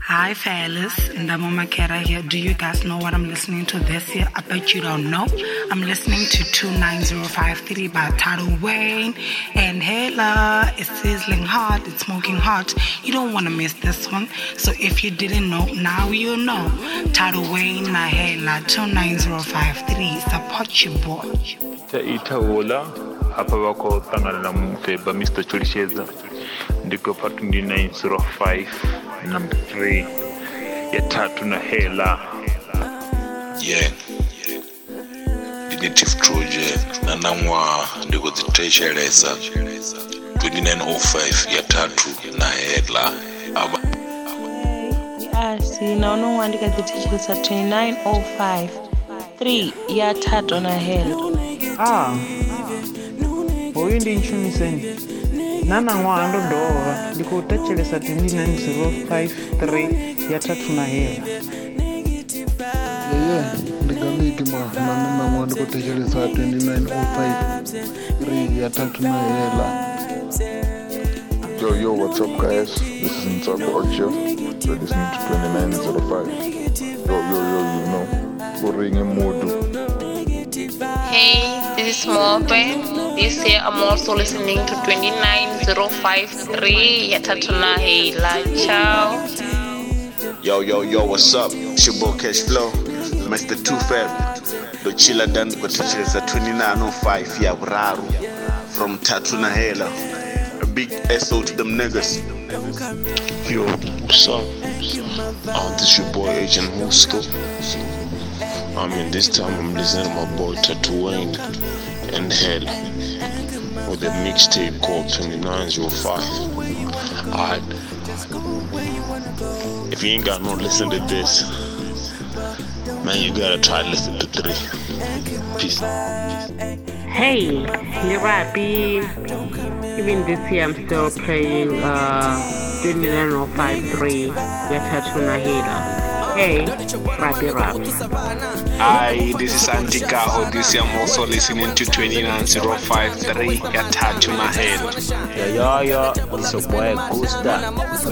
Hi fellas, Ndamo Makera here. Do you guys know what I'm listening to this year? I bet you don't know. I'm listening to 29053 by Tidal Wayne and Hela. It's sizzling hot, it's smoking hot. You don't want to miss this one. So if you didn't know, now you know. Tidal Wayne na Hela 29053. Support your boy. Itaola hapa wako tangana na mfeba Mr. Cholisheza ndiko pa 2905 number 3 ya tatu na Hela. Yeah, Native Troje na namwa ndiko zitesheleza 2905 ya tatu na Hela. Yes, naona uandika zitesheleza 2905 3 ya tatu na Hela. Hoyu ndi nchumiseni nana ngwando dova ndikutachelesa 29053 ya tatu na Hela. Ndigamiki mwana ngwando ndikutachelesa 29053 ya tatu na Hela. Yo, what's up guys? This is Nsako Ocho. You're listening to 2905. Yo, you know. Kuringe Modu. Hey, this is Mope. This year I'm also listening to 29053 ya tatu na Hela. Ciao. Yo, what's up? It's your boy Cash Flow, Mr. Too Fair. The chiller done got to 2905 ya Braru from Tatu na Hela. A big SO to them niggas. Yo, what's up? This is your boy Agent Hosto. This time I'm listening to my boy Tattoo Wayne and Hela with a mixtape called 2905. Alright. If you ain't got no listen to this, man, you gotta try to listen to 3. Peace. Hey, Nirabi. Even this year I'm still playing 29053 ya tatu na Hela. Hey, Rapi Rap. Hi, this is Antikaho. This year I'm also listening to 29053 ya tatu na Hela. Yo, it's your boy Gusta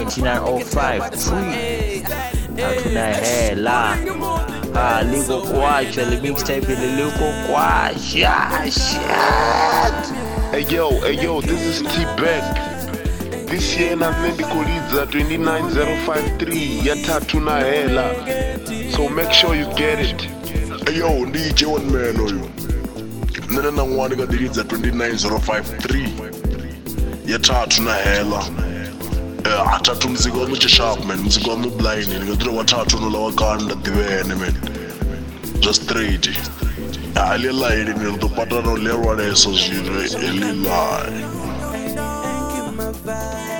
29053 tatu na Hela. Liko kwacha, the mixtape liko kwacha. Hey yo, this is T-Beck. This year I'm ndikuliza 29053 ya tatu na Hela. So make sure you get it. Hey yo, DJ One Man oyo. Nena na ngwani kadiriza 29053 ya tatu na Hela. Atatu mzigo wa mche sharp man, mzigo wa blind. Ngadira watatu nula wakanda divene man. Just straight. Ali lie ni ndo no lerwa leso zire eli lie.